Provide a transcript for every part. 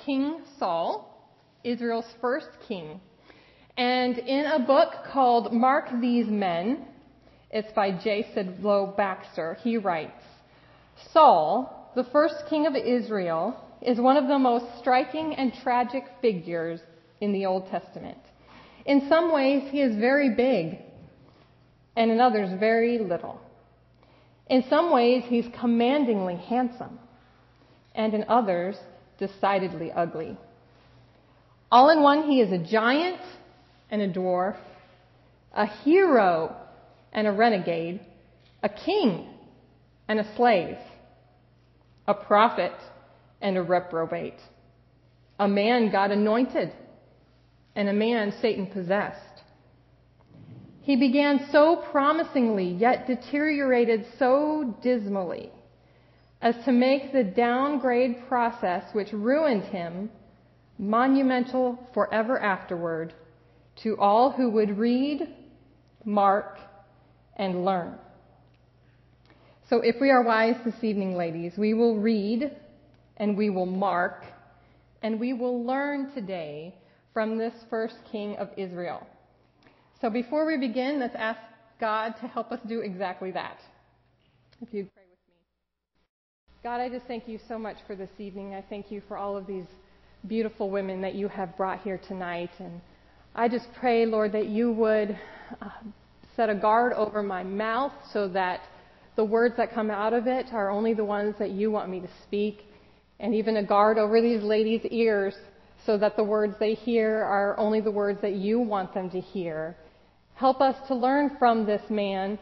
King Saul, Israel's first king. And in a book called Mark These Men, it's by J. Sidlow Baxter, he writes, Saul, the first king of Israel, is one of the most striking and tragic figures in the Old Testament. In some ways, he is very big, and in others, very little. In some ways, he's commandingly handsome, and in others, decidedly ugly. All in one, he is a giant and a dwarf, a hero and a renegade, a king and a slave, a prophet and a reprobate, a man God anointed and a man Satan possessed. He began so promisingly, yet deteriorated so dismally as to make the downgrade process which ruined him monumental forever afterward to all who would read, mark, and learn. So if we are wise this evening, ladies, we will read and we will mark and we will learn today from this first king of Israel. So before we begin, let's ask God to help us do exactly that. If you'd pray with me. God, I just thank you so much for this evening. I thank you for all of these beautiful women that you have brought here tonight. And I just pray, Lord, that you would set a guard over my mouth so that the words that come out of it are only the ones that you want me to speak. And even a guard over these ladies' ears so that the words they hear are only the words that you want them to hear. Help us to learn from this man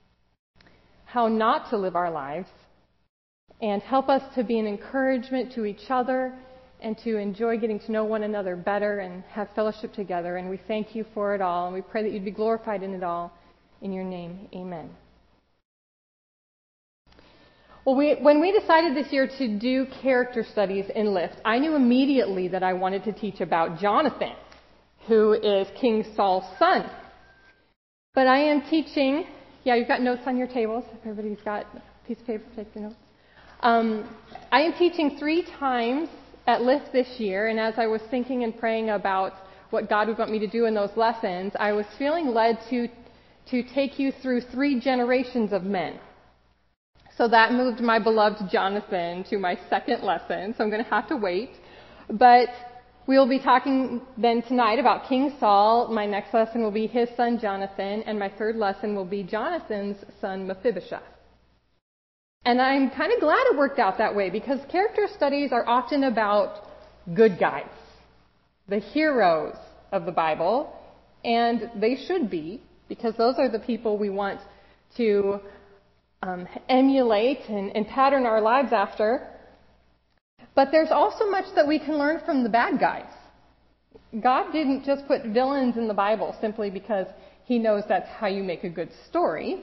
how not to live our lives, and help us to be an encouragement to each other and to enjoy getting to know one another better and have fellowship together. And we thank you for it all, and we pray that you'd be glorified in it all. In your name, amen. Well, when we decided this year to do character studies in Lift, I knew immediately that I wanted to teach about Jonathan, who is King Saul's son. But I am teaching, you've got notes on your tables. If everybody's got a piece of paper, take the notes. I am teaching 3 times at Lift this year, and as I was thinking and praying about what God would want me to do in those lessons, I was feeling led to take you through 3 generations of men. So that moved my beloved Jonathan to my second lesson, so I'm going to have to wait. But we'll be talking then tonight about King Saul. My next lesson will be his son Jonathan, and my third lesson will be Jonathan's son Mephibosheth. And I'm kind of glad it worked out that way, because character studies are often about good guys, the heroes of the Bible, and they should be, because those are the people we want to emulate and pattern our lives after. But there's also much that we can learn from the bad guys. God didn't just put villains in the Bible simply because he knows that's how you make a good story.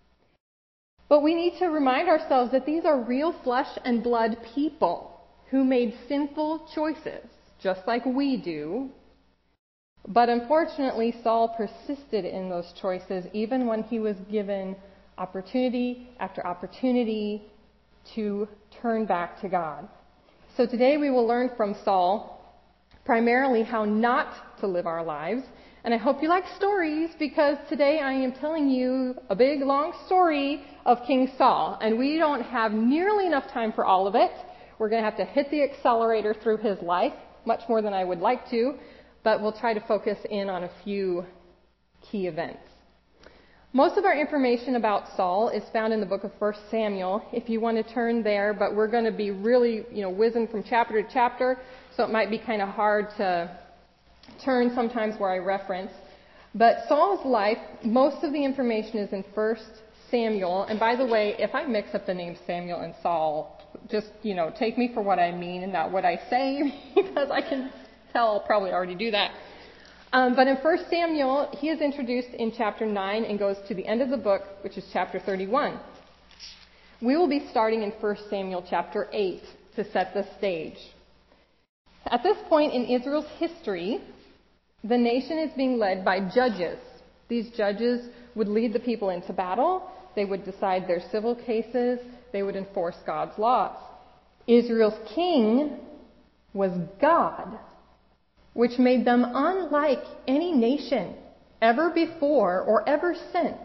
But we need to remind ourselves that these are real flesh and blood people who made sinful choices, just like we do. But unfortunately, Saul persisted in those choices even when he was given opportunity after opportunity to turn back to God. So today we will learn from Saul primarily how not to live our lives. And I hope you like stories, because today I am telling you a big, long story of King Saul. And we don't have nearly enough time for all of it. We're going to have to hit the accelerator through his life, much more than I would like to. But we'll try to focus in on a few key events. Most of our information about Saul is found in the book of 1 Samuel, if you want to turn there, but we're going to be really, whizzing from chapter to chapter, so it might be kind of hard to turn sometimes where I reference. But Saul's life, most of the information is in 1 Samuel, and by the way, if I mix up the names Samuel and Saul, just, take me for what I mean and not what I say, because I can tell I'll probably already do that. But in 1 Samuel, he is introduced in chapter 9 and goes to the end of the book, which is chapter 31. We will be starting in 1 Samuel chapter 8 to set the stage. At this point in Israel's history, the nation is being led by judges. These judges would lead the people into battle. They would decide their civil cases. They would enforce God's laws. Israel's king was God, which made them unlike any nation ever before or ever since.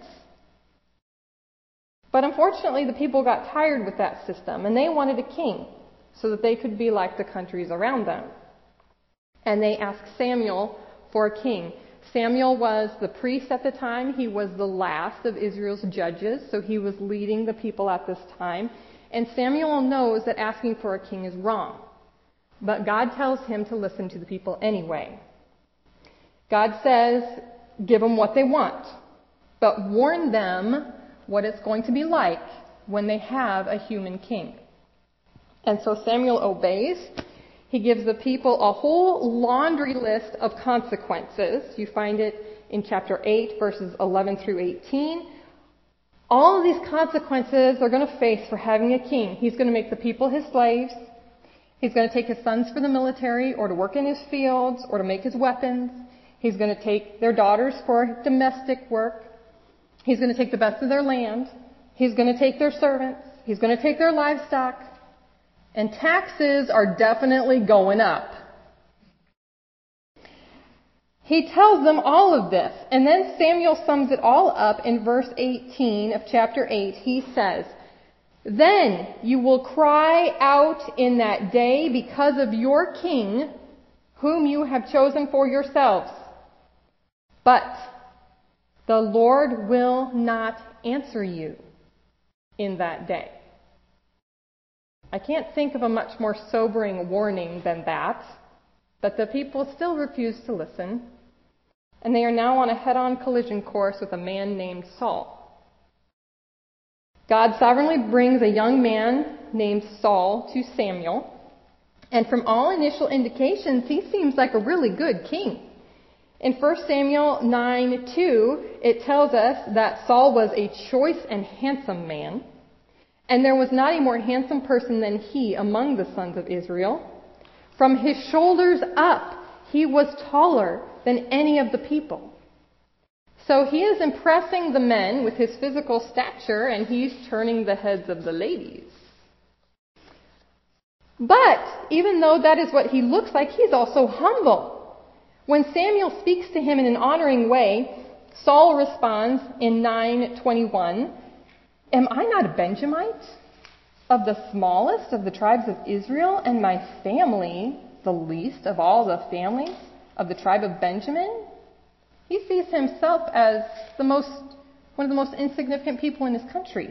But unfortunately, the people got tired with that system, and they wanted a king so that they could be like the countries around them. And they asked Samuel for a king. Samuel was the priest at the time. He was the last of Israel's judges, so he was leading the people at this time. And Samuel knows that asking for a king is wrong. But God tells him to listen to the people anyway. God says, give them what they want, but warn them what it's going to be like when they have a human king. And so Samuel obeys. He gives the people a whole laundry list of consequences. You find it in chapter 8, verses 11 through 18. All of these consequences they're going to face for having a king. He's going to make the people his slaves. He's going to take his sons for the military or to work in his fields or to make his weapons. He's going to take their daughters for domestic work. He's going to take the best of their land. He's going to take their servants. He's going to take their livestock. And taxes are definitely going up. He tells them all of this. And then Samuel sums it all up in verse 18 of chapter 8. He says, then you will cry out in that day because of your king, whom you have chosen for yourselves. But the Lord will not answer you in that day. I can't think of a much more sobering warning than that, but the people still refuse to listen, and they are now on a head-on collision course with a man named Saul. God sovereignly brings a young man named Saul to Samuel, and from all initial indications, he seems like a really good king. In 1 Samuel 9:2, it tells us that Saul was a choice and handsome man, and there was not a more handsome person than he among the sons of Israel. From his shoulders up, he was taller than any of the people. So he is impressing the men with his physical stature, and he's turning the heads of the ladies. But even though that is what he looks like, he's also humble. When Samuel speaks to him in an honoring way, Saul responds in 9:21, am I not a Benjamite, of the smallest of the tribes of Israel, and my family the least of all the families of the tribe of Benjamin? He sees himself as one of the most insignificant people in his country.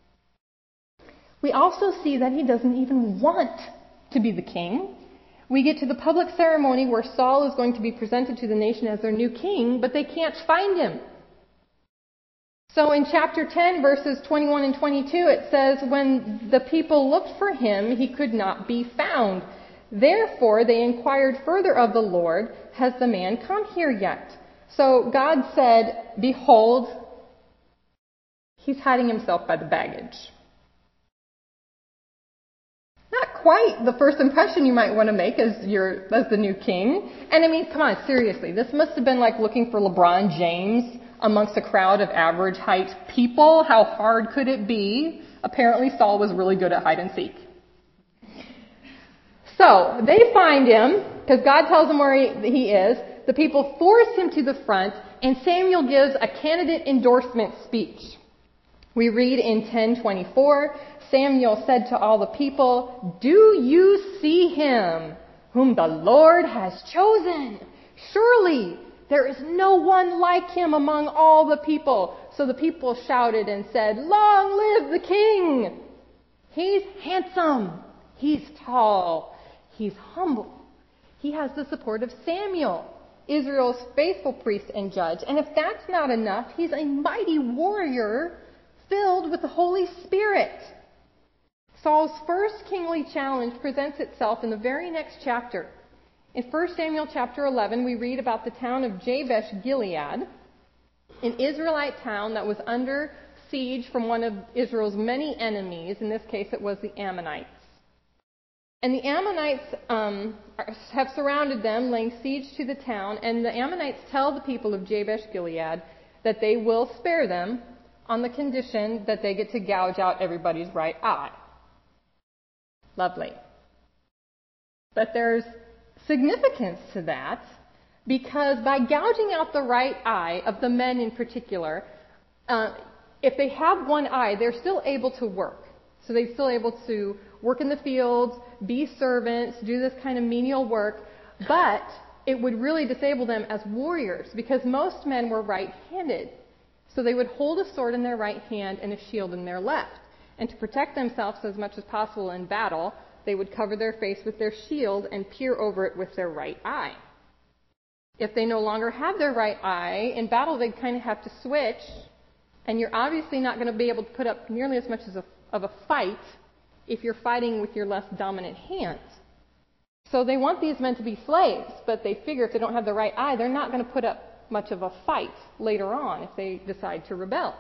We also see that he doesn't even want to be the king. We get to the public ceremony where Saul is going to be presented to the nation as their new king, but they can't find him. So in chapter 10, verses 21 and 22, it says, when the people looked for him, he could not be found. Therefore, they inquired further of the Lord, has the man come here yet? So God said, behold, he's hiding himself by the baggage. Not quite the first impression you might want to make as the new king. And I mean, come on, seriously, this must have been like looking for LeBron James amongst a crowd of average height people. How hard could it be? Apparently Saul was really good at hide and seek. So they find him, because God tells them where he is. The people force him to the front, and Samuel gives a candidate endorsement speech. We read in 10:24, Samuel said to all the people, do you see him, whom the Lord has chosen? Surely there is no one like him among all the people. So the people shouted and said, long live the king! He's handsome. He's tall. He's humble. He has the support of Samuel, Israel's faithful priest and judge. And if that's not enough, he's a mighty warrior filled with the Holy Spirit. Saul's first kingly challenge presents itself in the very next chapter. In 1 Samuel chapter 11, we read about the town of Jabesh Gilead, an Israelite town that was under siege from one of Israel's many enemies. In this case, it was the Ammonites. And the Ammonites have surrounded them, laying siege to the town. And the Ammonites tell the people of Jabesh Gilead that they will spare them on the condition that they get to gouge out everybody's right eye. Lovely. But there's significance to that, because by gouging out the right eye of the men in particular, if they have one eye, they're still able to work. So they're still able to work in the fields, be servants, do this kind of menial work, but it would really disable them as warriors, because most men were right-handed. So they would hold a sword in their right hand and a shield in their left. And to protect themselves as much as possible in battle, they would cover their face with their shield and peer over it with their right eye. If they no longer have their right eye, in battle they'd kind of have to switch, and you're obviously not going to be able to put up nearly as much of a fight if you're fighting with your less dominant hand. So they want these men to be slaves, but they figure if they don't have the right eye, they're not going to put up much of a fight later on if they decide to rebel.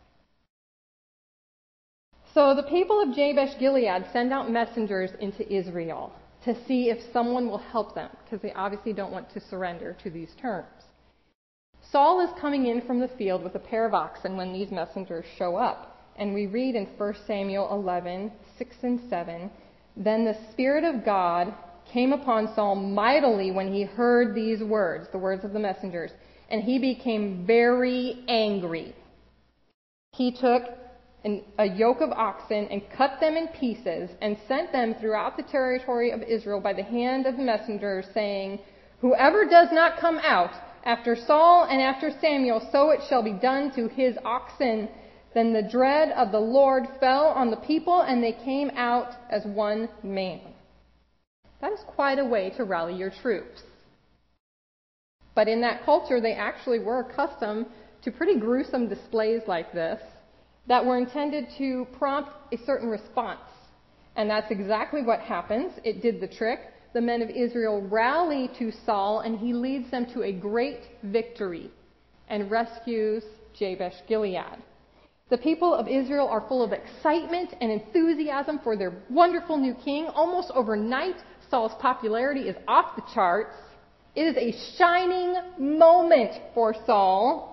So the people of Jabesh Gilead send out messengers into Israel to see if someone will help them, because they obviously don't want to surrender to these terms. Saul is coming in from the field with a pair of oxen when these messengers show up. And we read in 1 Samuel 11, 6 and 7, "Then the Spirit of God came upon Saul mightily when he heard these words," the words of the messengers, "and he became very angry. He took a yoke of oxen and cut them in pieces and sent them throughout the territory of Israel by the hand of the messengers, saying, 'Whoever does not come out after Saul and after Samuel, so it shall be done to his oxen.' Then the dread of the Lord fell on the people, and they came out as one man." That is quite a way to rally your troops. But in that culture, they actually were accustomed to pretty gruesome displays like this that were intended to prompt a certain response. And that's exactly what happens. It did the trick. The men of Israel rally to Saul, and he leads them to a great victory and rescues Jabesh Gilead. The people of Israel are full of excitement and enthusiasm for their wonderful new king. Almost overnight, Saul's popularity is off the charts. It is a shining moment for Saul,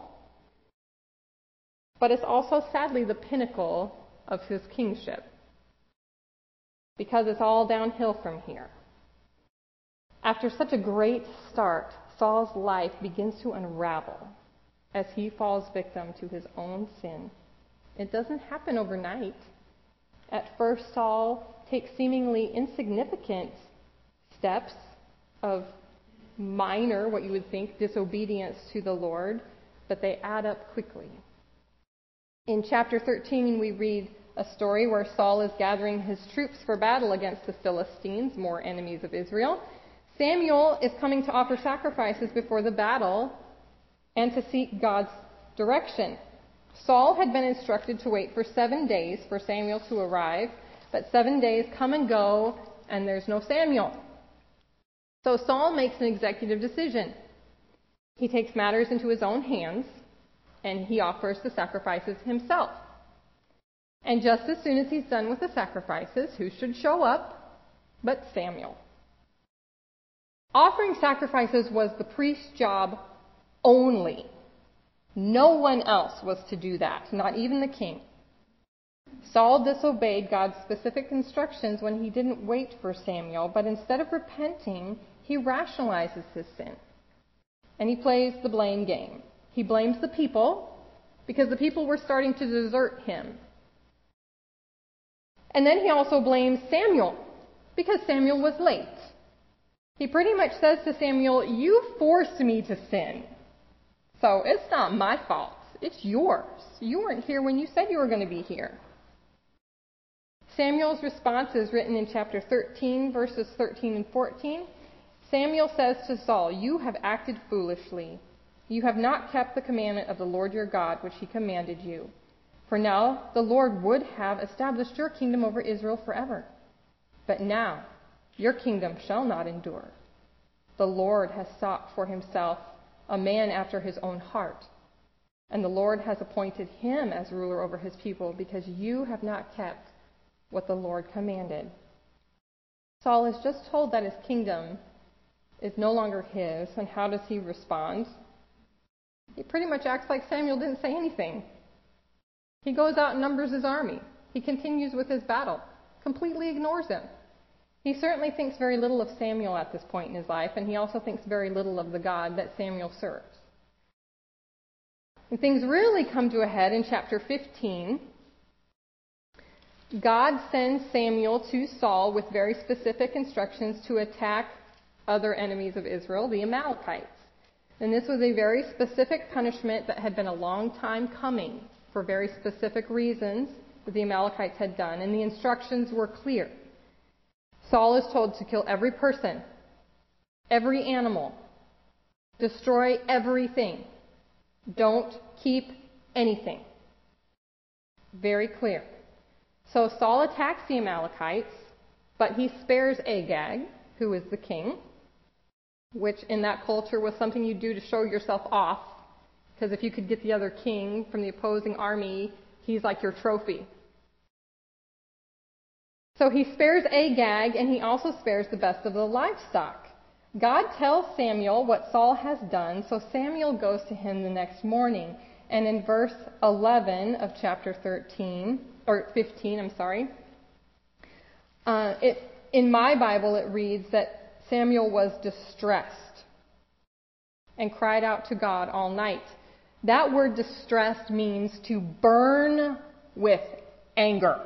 but it's also sadly the pinnacle of his kingship, because it's all downhill from here. After such a great start, Saul's life begins to unravel as he falls victim to his own sin. It doesn't happen overnight. At first, Saul takes seemingly insignificant steps of minor, what you would think, disobedience to the Lord, but they add up quickly. In chapter 13, we read a story where Saul is gathering his troops for battle against the Philistines, more enemies of Israel. Samuel is coming to offer sacrifices before the battle and to seek God's direction. Saul had been instructed to wait for 7 days for Samuel to arrive, but 7 days come and go, and there's no Samuel. So Saul makes an executive decision. He takes matters into his own hands, and he offers the sacrifices himself. And just as soon as he's done with the sacrifices, who should show up but Samuel? Offering sacrifices was the priest's job only. No one else was to do that, not even the king. Saul disobeyed God's specific instructions when he didn't wait for Samuel, but instead of repenting, he rationalizes his sin. And he plays the blame game. He blames the people because the people were starting to desert him. And then he also blames Samuel because Samuel was late. He pretty much says to Samuel, "You forced me to sin. So it's not my fault. It's yours. You weren't here when you said you were going to be here." Samuel's response is written in chapter 13, verses 13 and 14. Samuel says to Saul, "You have acted foolishly. You have not kept the commandment of the Lord your God, which he commanded you. For now the Lord would have established your kingdom over Israel forever. But now your kingdom shall not endure. The Lord has sought for himself a man after his own heart, and the Lord has appointed him as ruler over his people, because you have not kept what the Lord commanded." Saul is just told that his kingdom is no longer his, and how does he respond? He pretty much acts like Samuel didn't say anything. He goes out and numbers his army. He continues with his battle, completely ignores him. He certainly thinks very little of Samuel at this point in his life, and he also thinks very little of the God that Samuel serves. And things really come to a head in chapter 15. God sends Samuel to Saul with very specific instructions to attack other enemies of Israel, the Amalekites. And this was a very specific punishment that had been a long time coming for very specific reasons that the Amalekites had done. And the instructions were clear. Saul is told to kill every person, every animal, destroy everything. Don't keep anything. Very clear. So Saul attacks the Amalekites, but he spares Agag, who is the king, which in that culture was something you do to show yourself off, because if you could get the other king from the opposing army, he's like your trophy. So he spares Agag, and he also spares the best of the livestock. God tells Samuel what Saul has done, so Samuel goes to him the next morning. And in verse 11 of chapter 15, in my Bible it reads that Samuel was distressed and cried out to God all night. That word distressed means to burn with anger.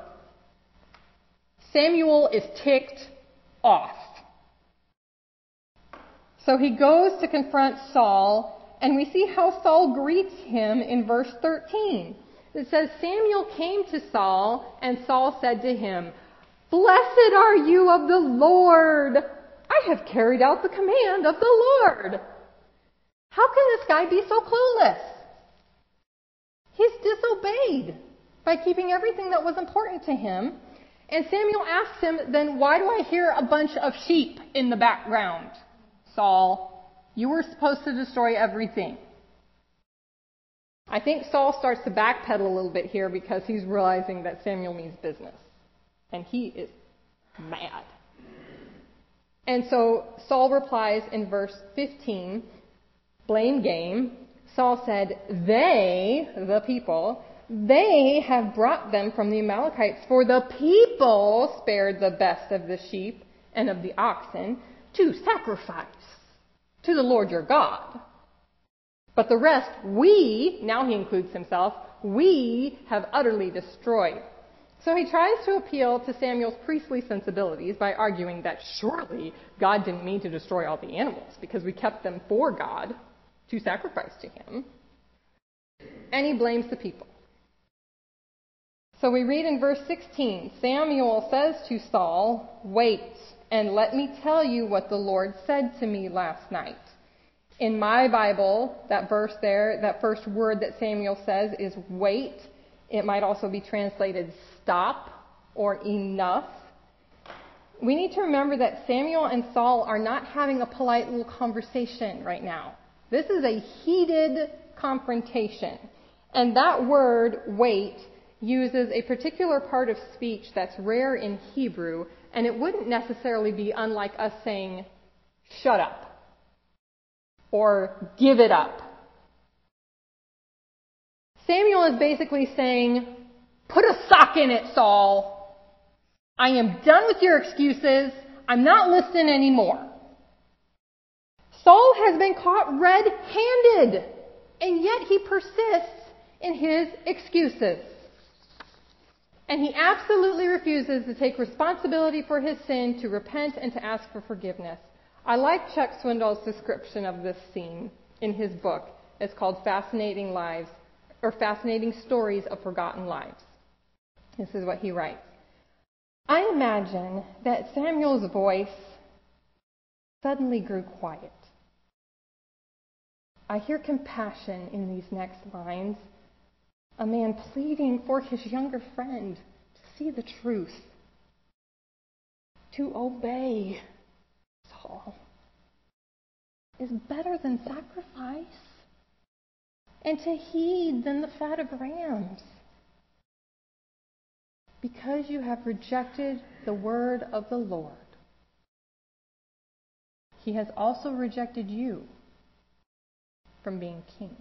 Samuel is ticked off. So he goes to confront Saul, and we see how Saul greets him in verse 13. It says, Samuel came to Saul, and Saul said to him, Blessed are you of the Lord. I have carried out the command of the Lord. How can this guy be so clueless? He's disobeyed by keeping everything that was important to him. And Samuel asks him, then why do I hear a bunch of sheep in the background? Saul, you were supposed to destroy everything. I think Saul starts to backpedal a little bit here because he's realizing that Samuel means business. And he is mad. And so Saul replies in verse 15, blame game. Saul said, they, the people, they have brought them from the Amalekites, for the people spared the best of the sheep and of the oxen to sacrifice to the Lord your God. But the rest we, now he includes himself, we have utterly destroyed. So he tries to appeal to Samuel's priestly sensibilities by arguing that surely God didn't mean to destroy all the animals because we kept them for God to sacrifice to him. And he blames the people. So we read in verse 16, Samuel says to Saul, wait, and let me tell you what the Lord said to me last night. In my Bible, that verse there, that first word that Samuel says is wait. It might also be translated stop or enough. We need to remember that Samuel and Saul are not having a polite little conversation right now. This is a heated confrontation. And that word, wait, uses a particular part of speech that's rare in Hebrew, and it wouldn't necessarily be unlike us saying, shut up, or give it up. Samuel is basically saying, put a sock in it, Saul. I am done with your excuses. I'm not listening anymore. Saul has been caught red-handed, and yet he persists in his excuses. And he absolutely refuses to take responsibility for his sin, to repent, and to ask for forgiveness. I like Chuck Swindoll's description of this scene in his book. It's called Fascinating Lives, or Fascinating Stories of Forgotten Lives. This is what he writes. I imagine that Samuel's voice suddenly grew quiet. I hear compassion in these next lines. A man pleading for his younger friend to see the truth, to obey Saul is better than sacrifice, and to heed than the fat of rams. Because you have rejected the word of the Lord, he has also rejected you from being king.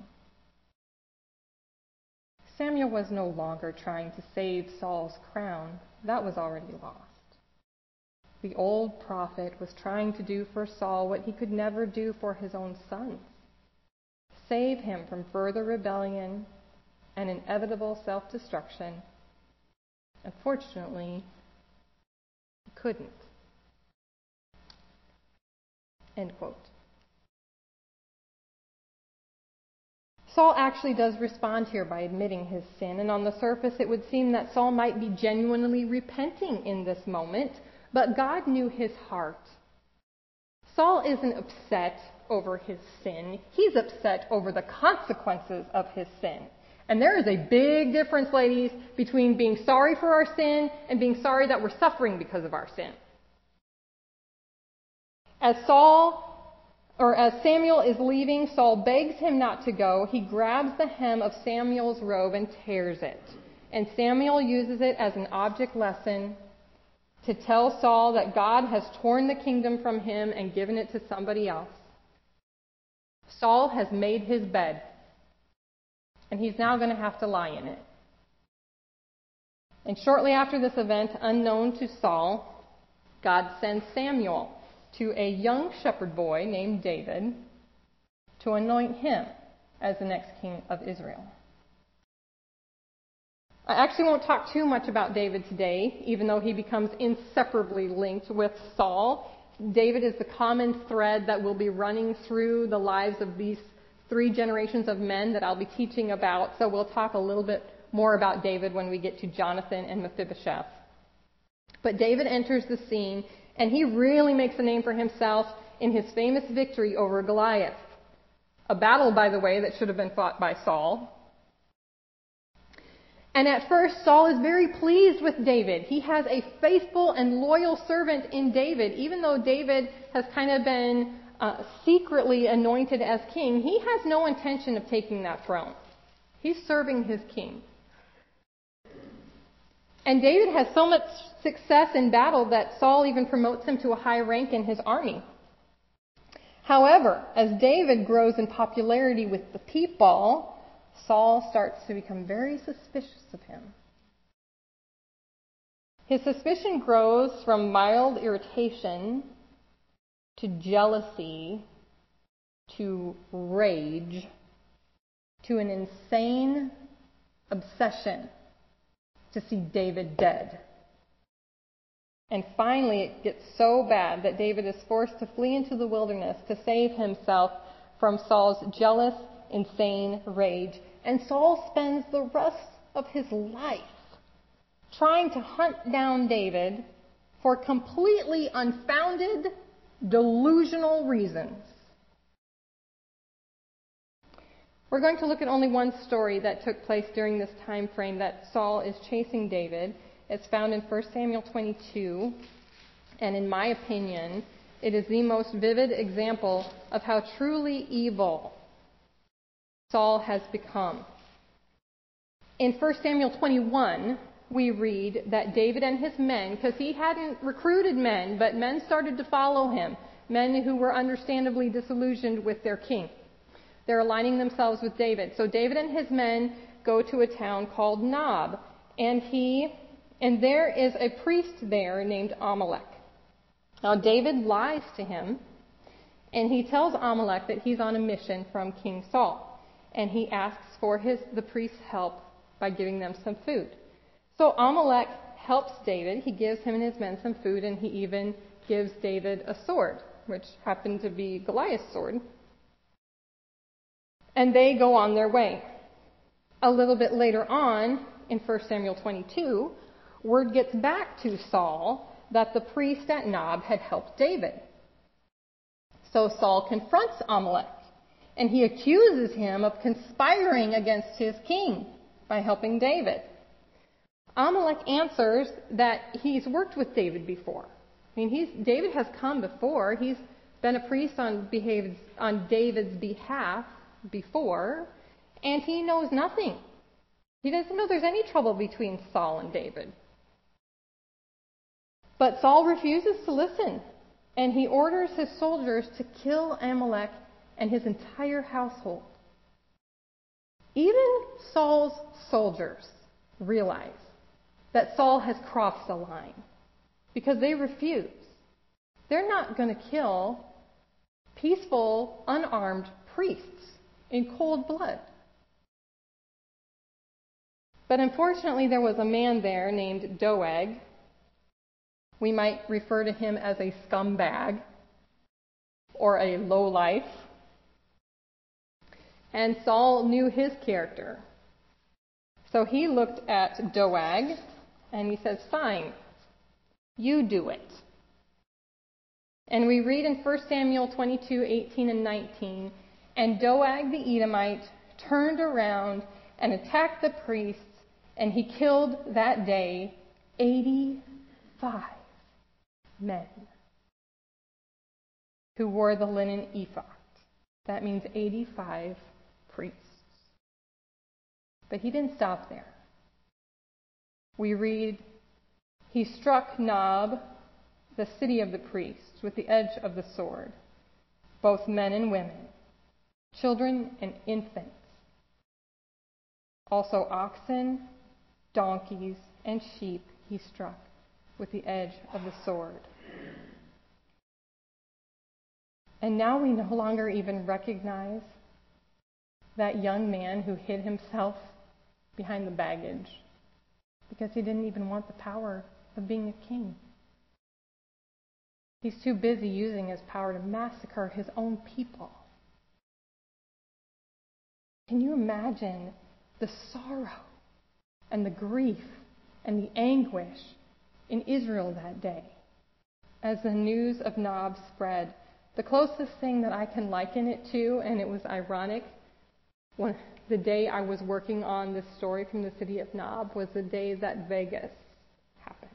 Samuel was no longer trying to save Saul's crown. That was already lost. The old prophet was trying to do for Saul what he could never do for his own sons. Save him from further rebellion and inevitable self-destruction. Unfortunately, he couldn't. End quote. Saul actually does respond here by admitting his sin, and on the surface it would seem that Saul might be genuinely repenting in this moment, but God knew his heart. Saul isn't upset over his sin. He's upset over the consequences of his sin. And there is a big difference, ladies, between being sorry for our sin and being sorry that we're suffering because of our sin. As Samuel is leaving, Saul begs him not to go. He grabs the hem of Samuel's robe and tears it. And Samuel uses it as an object lesson to tell Saul that God has torn the kingdom from him and given it to somebody else. Saul has made his bed, and he's now going to have to lie in it. And shortly after this event, unknown to Saul, God sends Samuel to a young shepherd boy named David to anoint him as the next king of Israel. I actually won't talk too much about David today, even though he becomes inseparably linked with Saul. David is the common thread that will be running through the lives of these 3 generations of men that I'll be teaching about, so we'll talk a little bit more about David when we get to Jonathan and Mephibosheth. But David enters the scene, and he really makes a name for himself in his famous victory over Goliath. A battle, by the way, that should have been fought by Saul. And at first, Saul is very pleased with David. He has a faithful and loyal servant in David. Even though David has kind of been secretly anointed as king, he has no intention of taking that throne. He's serving his king. And David has so much success in battle that Saul even promotes him to a high rank in his army. However, as David grows in popularity with the people, Saul starts to become very suspicious of him. His suspicion grows from mild irritation to jealousy to rage to an insane obsession to see David dead. And finally, it gets so bad that David is forced to flee into the wilderness to save himself from Saul's jealous, insane rage. And Saul spends the rest of his life trying to hunt down David for completely unfounded, delusional reasons. We're going to look at only one story that took place during this time frame that Saul is chasing David. It's found in 1 Samuel 22, and in my opinion, it is the most vivid example of how truly evil Saul has become. In 1 Samuel 21, we read that David and his men, because he hadn't recruited men, but men started to follow him, men who were understandably disillusioned with their king. They're aligning themselves with David. So David and his men go to a town called Nob, and there is a priest there named Amalek. Now David lies to him, and he tells Amalek that he's on a mission from King Saul, and he asks for the priest's help by giving them some food. So Amalek helps David. He gives him and his men some food, and he even gives David a sword, which happened to be Goliath's sword. And they go on their way. A little bit later on, in 1 Samuel 22, word gets back to Saul that the priest at Nob had helped David. So Saul confronts Amalek, and he accuses him of conspiring against his king by helping David. Amalek answers that he's worked with David before. David has come before. He's been a priest on David's behalf before, and he knows nothing. He doesn't know there's any trouble between Saul and David. But Saul refuses to listen, and he orders his soldiers to kill Amalek and his entire household. Even Saul's soldiers realize that Saul has crossed the line because they refuse. they're not going to kill peaceful, unarmed priests in cold blood. But unfortunately, there was a man there named Doeg. We might refer to him as a scumbag or a lowlife. And Saul knew his character. So he looked at Doeg and he says, "Fine, you do it." And we read in 1 Samuel 22:18 and 19, "And Doeg the Edomite turned around and attacked the priests, and he killed that day 85 men who wore the linen ephod." That means 85 priests. But he didn't stop there. We read, "He struck Nob, the city of the priests, with the edge of the sword, both men and women, children and infants. Also oxen, donkeys, and sheep he struck with the edge of the sword." And now we no longer even recognize that young man who hid himself behind the baggage because he didn't even want the power of being a king. He's too busy using his power to massacre his own people. Can you imagine the sorrow and the grief and the anguish in Israel that day as the news of Nob spread? The closest thing that I can liken it to, and it was ironic, when the day I was working on this story from the city of Nob, was the day that Vegas happened.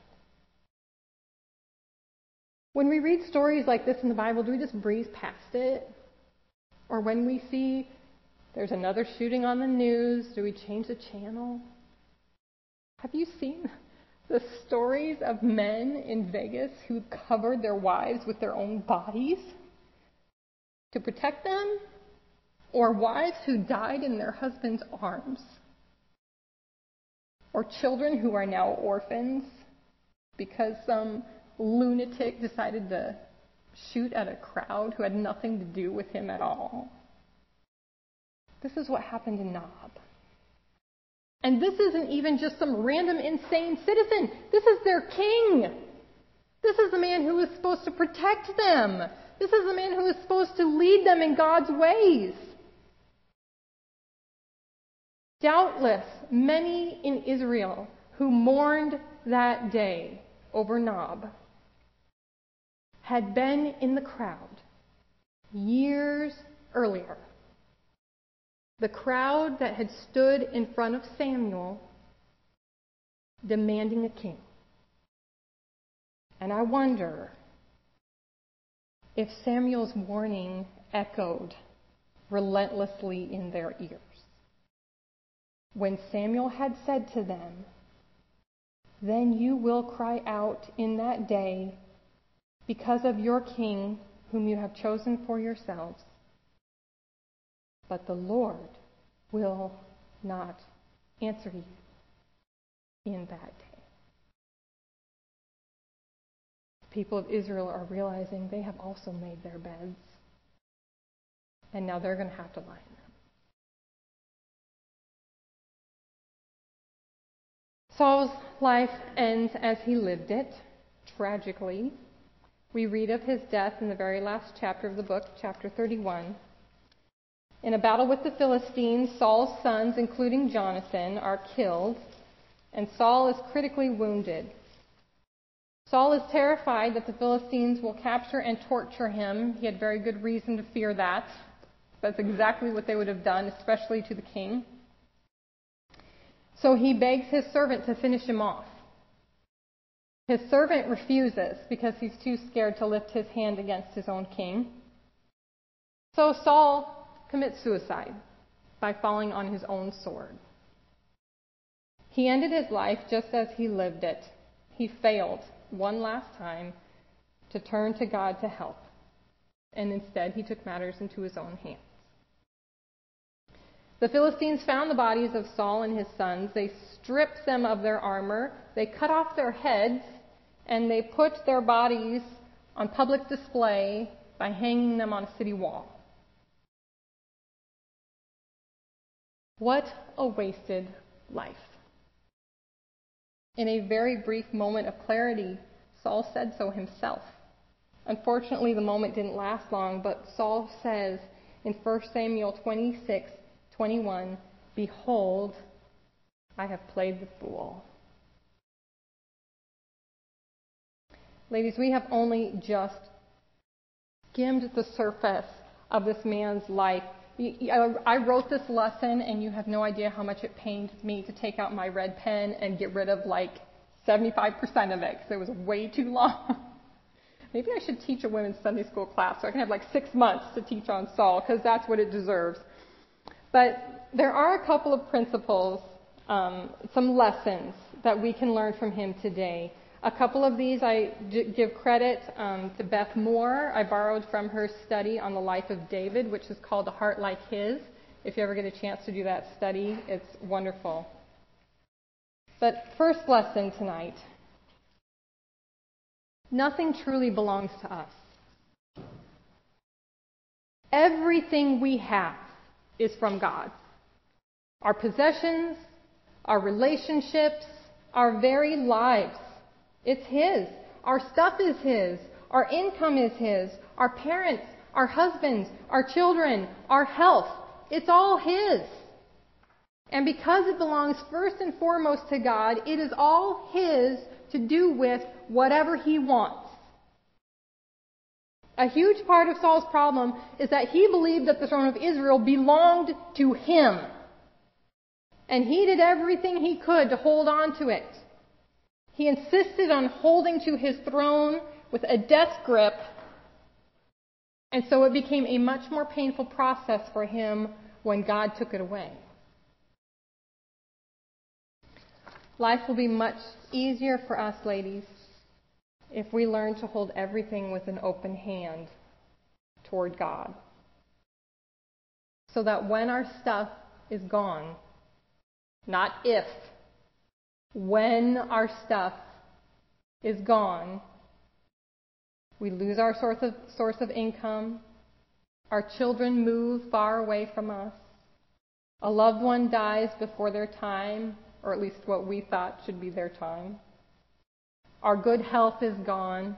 When we read stories like this in the Bible, do we just breeze past it? Or when we see there's another shooting on the news, do we change the channel? Have you seen the stories of men in Vegas who covered their wives with their own bodies to protect them? Or wives who died in their husband's arms? Or children who are now orphans because some lunatic decided to shoot at a crowd who had nothing to do with him at all? This is what happened in Nob. And this isn't even just some random insane citizen. This is their king. This is the man who is supposed to protect them. This is the man who is supposed to lead them in God's ways. Doubtless, many in Israel who mourned that day over Nob had been in the crowd years earlier. The crowd that had stood in front of Samuel demanding a king. And I wonder if Samuel's warning echoed relentlessly in their ears. When Samuel had said to them, "Then you will cry out in that day because of your king whom you have chosen for yourselves. But the Lord will not answer you in that day." The people of Israel are realizing they have also made their beds, and now they're going to have to lie in them. Saul's life ends as he lived it, tragically. We read of his death in the very last chapter of the book, chapter 31. In a battle with the Philistines, Saul's sons, including Jonathan, are killed, and Saul is critically wounded. Saul is terrified that the Philistines will capture and torture him. He had very good reason to fear that. That's exactly what they would have done, especially to the king. So he begs his servant to finish him off. His servant refuses because he's too scared to lift his hand against his own king. So Saul commits suicide by falling on his own sword. He ended his life just as he lived it. He failed one last time to turn to God to help, and instead he took matters into his own hands. The Philistines found the bodies of Saul and his sons. They stripped them of their armor. They cut off their heads, and they put their bodies on public display by hanging them on a city wall. What a wasted life. In a very brief moment of clarity, Saul said so himself. Unfortunately, the moment didn't last long, but Saul says in 1 Samuel 26:21, "Behold, I have played the fool." Ladies, we have only just skimmed the surface of this man's life. I wrote this lesson, and you have no idea how much it pained me to take out my red pen and get rid of like 75% of it because it was way too long. Maybe I should teach a women's Sunday school class so I can have like 6 months to teach on Saul, because that's what it deserves. But there are a couple of principles, some lessons that we can learn from him today. A couple of these I give credit to Beth Moore. I borrowed from her study on the life of David, which is called A Heart Like His. If you ever get a chance to do that study, it's wonderful. But first lesson tonight, nothing truly belongs to us. Everything we have is from God. Our possessions, our relationships, our very lives. It's His. Our stuff is His. Our income is His. Our parents, our husbands, our children, our health. It's all His. And because it belongs first and foremost to God, it is all His to do with whatever He wants. A huge part of Saul's problem is that he believed that the throne of Israel belonged to him. And he did everything he could to hold on to it. He insisted on holding to his throne with a death grip, and so it became a much more painful process for him when God took it away. Life will be much easier for us, ladies, if we learn to hold everything with an open hand toward God. So that when our stuff is gone, not if, when our stuff is gone, we lose our source of income, our children move far away from us, a loved one dies before their time, or at least what we thought should be their time, our good health is gone.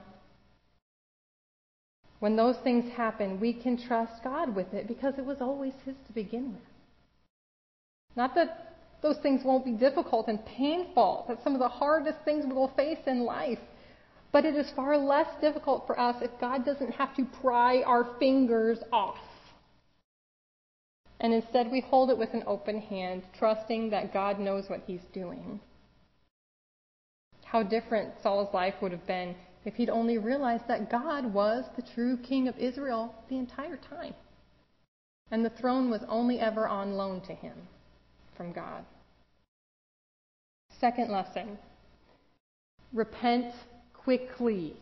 When those things happen, we can trust God with it because it was always His to begin with. Not that those things won't be difficult and painful. That's some of the hardest things we will face in life. But it is far less difficult for us if God doesn't have to pry our fingers off. And instead we hold it with an open hand, trusting that God knows what He's doing. How different Saul's life would have been if he'd only realized that God was the true King of Israel the entire time. And the throne was only ever on loan to him from God. Second lesson, repent quickly.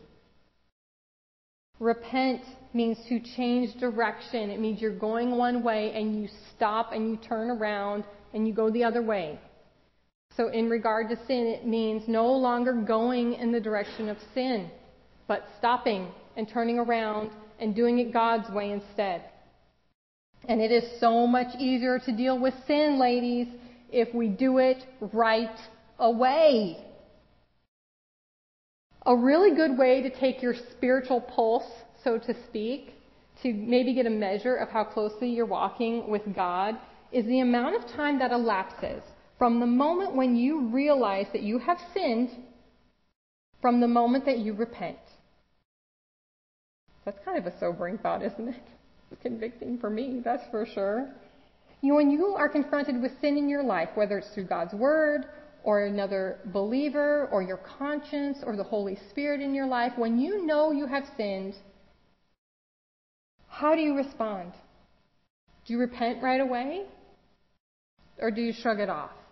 Repent means to change direction. It means you're going one way and you stop and you turn around and you go the other way. So in regard to sin, it means no longer going in the direction of sin, but stopping and turning around and doing it God's way instead. And it is so much easier to deal with sin, ladies, if we do it right away. A really good way to take your spiritual pulse, so to speak, to maybe get a measure of how closely you're walking with God, is the amount of time that elapses from the moment when you realize that you have sinned, from the moment that you repent. That's kind of a sobering thought, isn't it? It's convicting for me, that's for sure. When you are confronted with sin in your life, whether it's through God's Word, or another believer, or your conscience, or the Holy Spirit in your life, when you know you have sinned, how do you respond? Do you repent right away? Or do you shrug it off?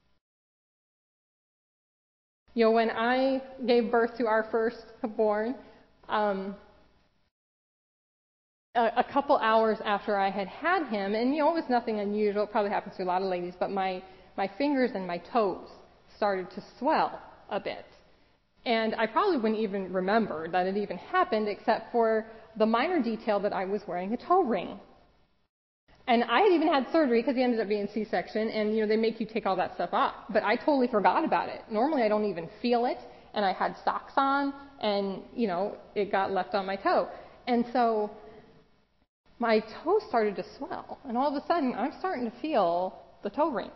When I gave birth to our firstborn, a couple hours after I had him, and it was nothing unusual, it probably happens to a lot of ladies, but my fingers and my toes started to swell a bit. And I probably wouldn't even remember that it even happened except for the minor detail that I was wearing a toe ring. And I had even had surgery because he ended up being C-section, and they make you take all that stuff off. But I totally forgot about it. Normally I don't even feel it, and I had socks on, and it got left on my toe. And so my toe started to swell, and all of a sudden I'm starting to feel the toe ring.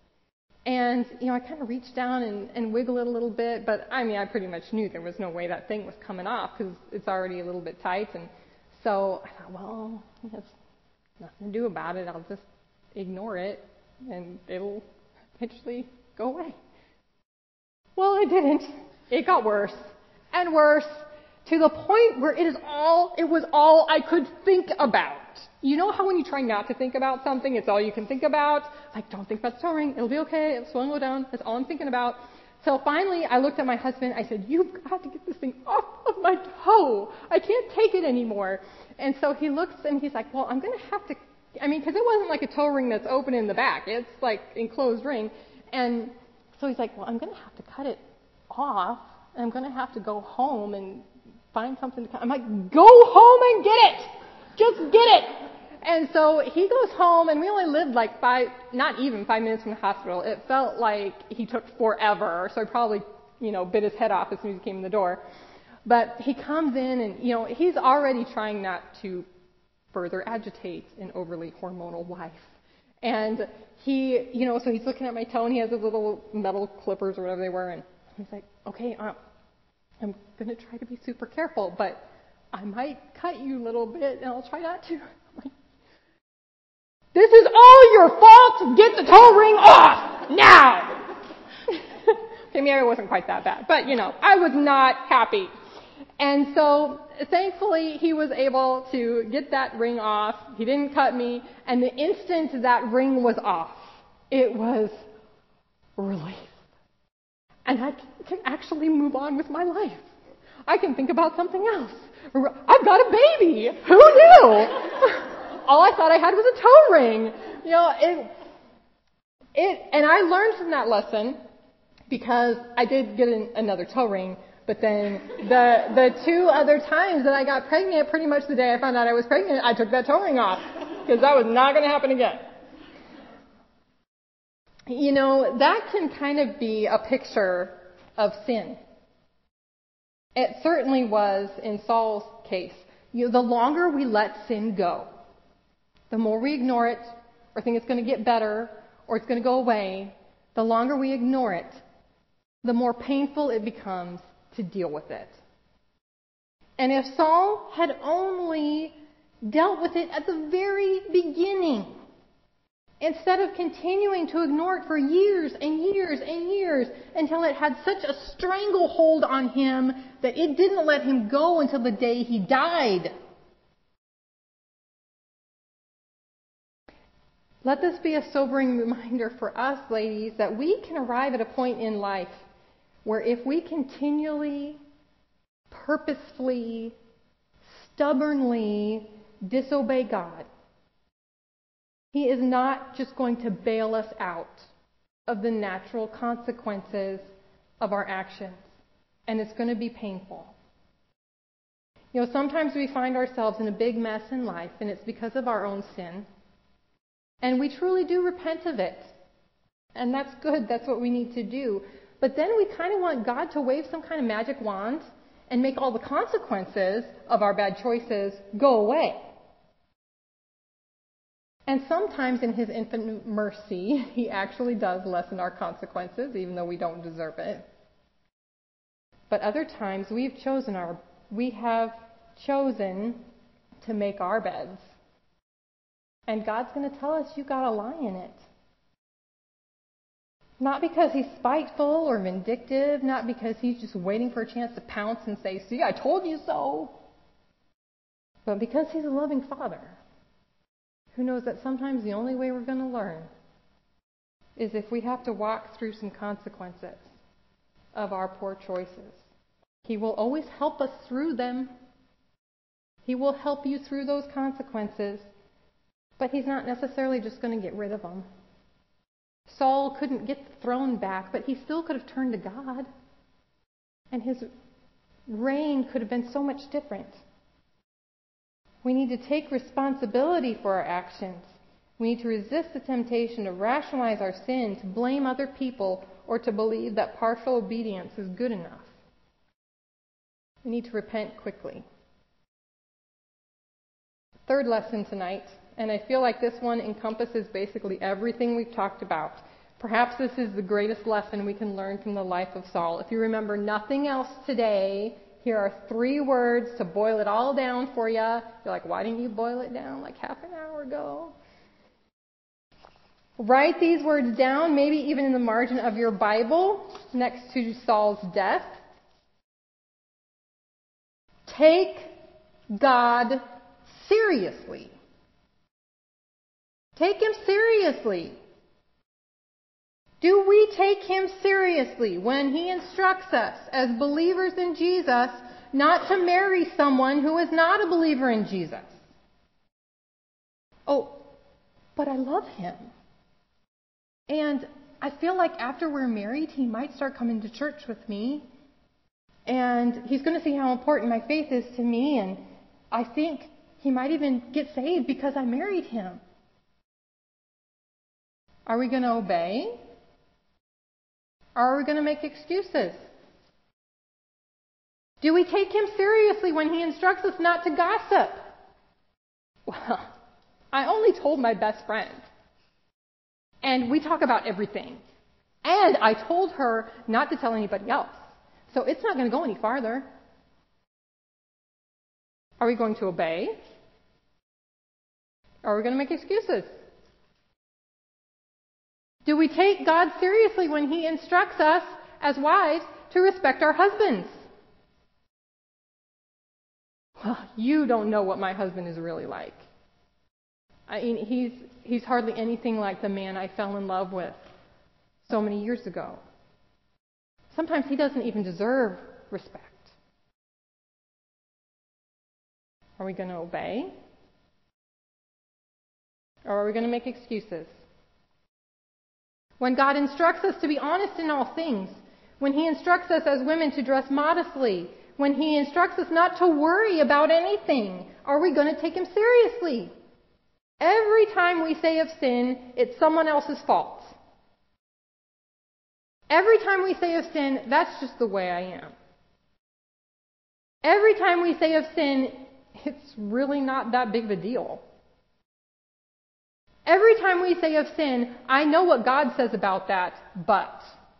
And, I kind of reached down and wiggle it a little bit, but I pretty much knew there was no way that thing was coming off because it's already a little bit tight. And so I thought, well, there's nothing to do about it. I'll just ignore it and it'll eventually go away. Well, it didn't. It got worse and worse to the point where it was all I could think about. You know how when you try not to think about something, it's all you can think about? Like, don't think about the toe ring. It'll be okay. It'll swell and go down. That's all I'm thinking about. So finally, I looked at my husband. I said, you've got to get this thing off of my toe. I can't take it anymore. And so he looks and he's like, well, I'm going to have to, because it wasn't like a toe ring that's open in the back. It's like enclosed ring. And so he's like, well, I'm going to have to cut it off. And I'm going to have to go home and find something to cut. I'm like, go home and get it. Just get it. And so he goes home, and we only lived like not even 5 minutes from the hospital. It felt like he took forever. So I probably, bit his head off as soon as he came in the door. But he comes in, and, he's already trying not to further agitate an overly hormonal wife. And he, so he's looking at my toe, and he has his little metal clippers or whatever they were. And he's like, okay, I'm going to try to be super careful, but I might cut you a little bit, and I'll try not to. I'm like, this is all your fault. Get the toe ring off now. Okay, maybe it wasn't quite that bad, but I was not happy. And so thankfully he was able to get that ring off. He didn't cut me, and the instant that ring was off, it was relief. And I can actually move on with my life. I can think about something else. I've got a baby. Who knew? All I thought I had was a toe ring. And I learned from that lesson because I did get another toe ring. But then the 2 other times that I got pregnant, pretty much the day I found out I was pregnant, I took that toe ring off because that was not going to happen again. That can kind of be a picture of sin. It certainly was in Saul's case. The longer we let sin go, the more we ignore it, or think it's going to get better, or it's going to go away, the longer we ignore it, the more painful it becomes to deal with it. And if Saul had only dealt with it at the very beginning, instead of continuing to ignore it for years and years and years until it had such a stranglehold on him that it didn't let him go until the day he died. Let this be a sobering reminder for us, ladies, that we can arrive at a point in life where if we continually, purposefully, stubbornly disobey God, He is not just going to bail us out of the natural consequences of our actions, and it's going to be painful. Sometimes we find ourselves in a big mess in life, and it's because of our own sin, and we truly do repent of it, and that's good. That's what we need to do. But then we kind of want God to wave some kind of magic wand and make all the consequences of our bad choices go away. And sometimes in His infinite mercy, He actually does lessen our consequences, even though we don't deserve it. But other times we have chosen to make our beds. And God's going to tell us, you got to lie in it. Not because He's spiteful or vindictive, not because He's just waiting for a chance to pounce and say, see, I told you so. But because He's a loving Father who knows that sometimes the only way we're going to learn is if we have to walk through some consequences of our poor choices. He will always help us through them. He will help you through those consequences, but He's not necessarily just going to get rid of them. Saul couldn't get the throne back, but he still could have turned to God. And his reign could have been so much different. We need to take responsibility for our actions. We need to resist the temptation to rationalize our sin, to blame other people, or to believe that partial obedience is good enough. We need to repent quickly. Third lesson tonight, and I feel like this one encompasses basically everything we've talked about. Perhaps this is the greatest lesson we can learn from the life of Saul. If you remember nothing else today, here are 3 words to boil it all down for you. You're like, why didn't you boil it down like half an hour ago? Write these words down, maybe even in the margin of your Bible, next to Saul's death. Take God seriously. Take him seriously. Do we take him seriously when he instructs us as believers in Jesus not to marry someone who is not a believer in Jesus? Oh, but I love him. And I feel like after we're married, he might start coming to church with me. And he's going to see how important my faith is to me. And I think he might even get saved because I married him. Are we going to obey? Or are we going to make excuses? Do we take him seriously when he instructs us not to gossip? Well, I only told my best friend. And we talk about everything. And I told her not to tell anybody else. So it's not going to go any farther. Are we going to obey? Or are we going to make excuses? Do we take God seriously when he instructs us as wives to respect our husbands? Well, you don't know what my husband is really like. I mean, he's hardly anything like the man I fell in love with so many years ago. Sometimes he doesn't even deserve respect. Are we going to obey? Or are we going to make excuses? When God instructs us to be honest in all things, when he instructs us as women to dress modestly, when he instructs us not to worry about anything, are we going to take him seriously? Every time we say of sin, it's someone else's fault. Every time we say of sin, that's just the way I am. Every time we say of sin, it's really not that big of a deal. Every time we say of sin, I know what God says about that, but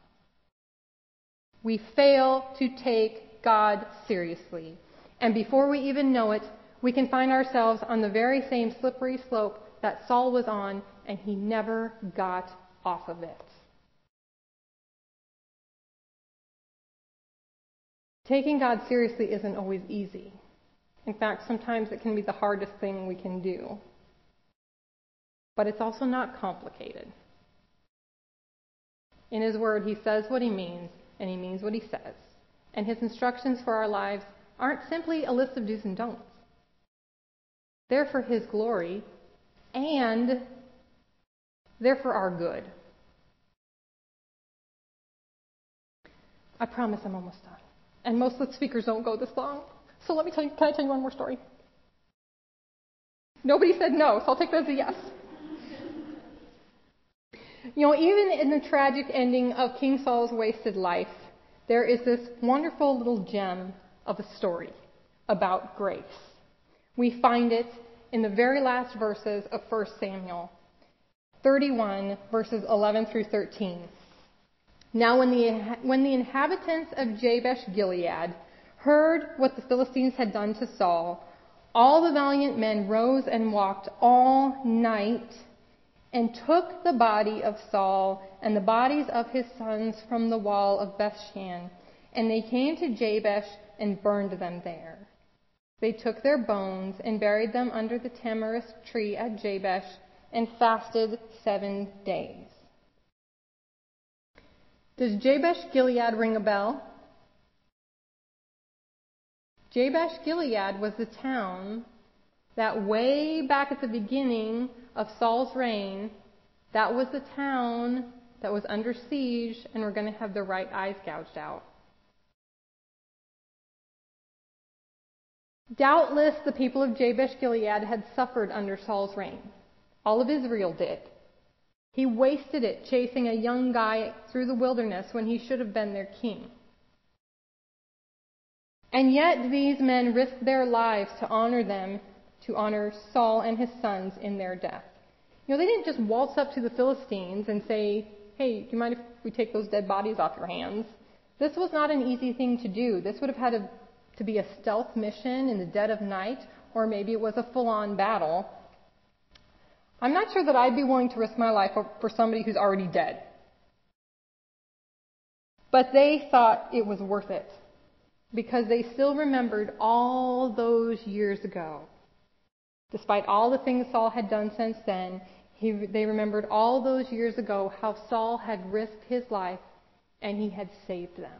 we fail to take God seriously. And before we even know it, we can find ourselves on the very same slippery slope that Saul was on, and he never got off of it. Taking God seriously isn't always easy. In fact, sometimes it can be the hardest thing we can do. But it's also not complicated. In his word, he says what he means, and he means what he says. And his instructions for our lives aren't simply a list of do's and don'ts. They're for his glory, and they're for our good. I promise I'm almost done. And most of the speakers don't go this long. So let me tell you, can I tell you one more story? Nobody said no, so I'll take that as a yes. You know, even in the tragic ending of King Saul's wasted life, there is this wonderful little gem of a story about grace. We find it in the very last verses of 1 Samuel 31, verses 11 through 13. Now when the inhabitants of Jabesh-Gilead heard what the Philistines had done to Saul, all the valiant men rose and walked all night and took the body of Saul and the bodies of his sons from the wall of Bethshan, and they came to Jabesh and burned them there. They took their bones and buried them under the tamarisk tree at Jabesh and fasted 7 days. Does Jabesh-Gilead ring a bell? Jabesh-Gilead was the town that way back at the beginning of Saul's reign, that was the town that was under siege and were going to have their right eyes gouged out. Doubtless the people of Jabesh Gilead had suffered under Saul's reign. All of Israel did. He wasted it chasing a young guy through the wilderness when he should have been their king. And yet these men risked their lives to honor Saul and his sons in their death. They didn't just waltz up to the Philistines and say, "Hey, do you mind if we take those dead bodies off your hands?" This was not an easy thing to do. This would have had to be a stealth mission in the dead of night, or maybe it was a full-on battle. I'm not sure that I'd be willing to risk my life for somebody who's already dead. But they thought it was worth it, because they still remembered all those years ago. Despite all the things Saul had done since then, they remembered all those years ago how Saul had risked his life and he had saved them.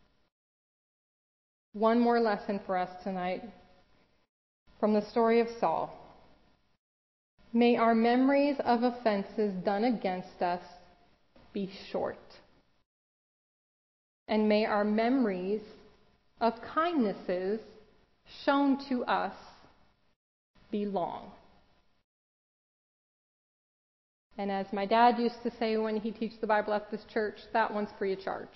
One more lesson for us tonight from the story of Saul. May our memories of offenses done against us be short. And may our memories of kindnesses shown to us be long. And as my dad used to say when he teaches the Bible at this church, that one's free of charge.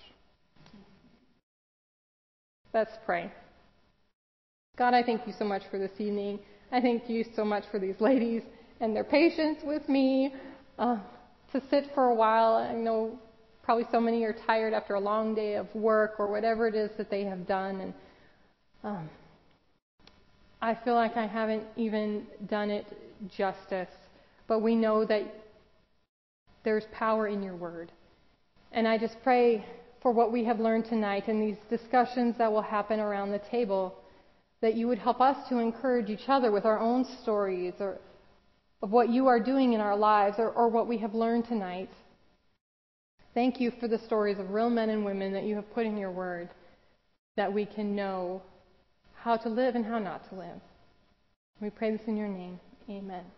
Let's pray. God, I thank you so much for this evening. I thank you so much for these ladies and their patience with me to sit for a while. I know probably so many are tired after a long day of work or whatever it is that they have done. And I feel like I haven't even done it justice. But we know that there's power in your word. And I just pray for what we have learned tonight and these discussions that will happen around the table, that you would help us to encourage each other with our own stories or of what you are doing in our lives or what we have learned tonight. Thank you for the stories of real men and women that you have put in your word, that we can know how to live and how not to live. We pray this in your name. Amen.